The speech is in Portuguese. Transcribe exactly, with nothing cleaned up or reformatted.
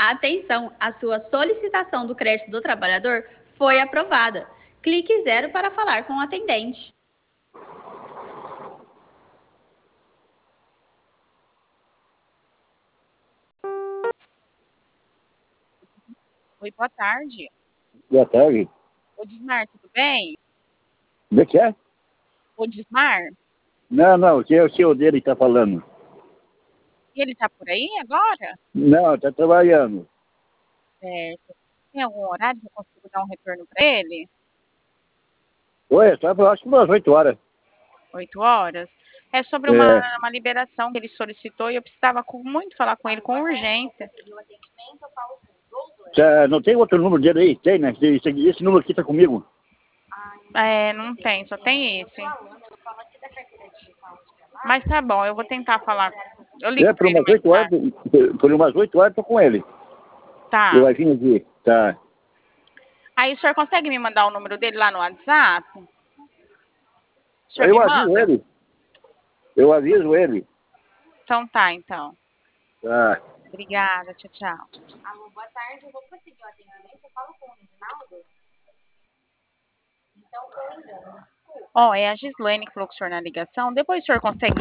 Atenção, a sua solicitação do crédito do trabalhador foi aprovada. Clique zero para falar com o atendente. Oi, boa tarde. Boa tarde. Ô, Dismar, tudo bem? Como é que é? Ô, Dismar, Não, não, que é o senhor dele que está falando. ele tá por aí agora? Não, está trabalhando. Certo. Tem algum horário que eu consigo dar um retorno para ele? Oi, está próximo às oito horas. Oito horas? É sobre uma, É, uma liberação que ele solicitou e eu precisava com- muito falar com ele com urgência. tá, não tem outro número dele aí? Tem, né? Esse, esse número aqui está comigo. É, não tem, só tem esse. Mas tá bom, eu vou tentar falar. Eu ligo É, por para ele umas mais oito horas, tarde. por, por umas oito horas estou com ele. Tá. Eu vai vir aqui, tá. Aí o senhor consegue me mandar o número dele lá no WhatsApp? O senhor me Eu aviso manda? ele. Eu aviso ele. Então tá, então. Tá. Obrigada, tchau, tchau. Alô, boa tarde, eu vou conseguir o atendimento? Eu falo com o Reginaldo? Então, foi engano. Ó, é a Gislaine que falou com o senhor na ligação. Depois o senhor consegue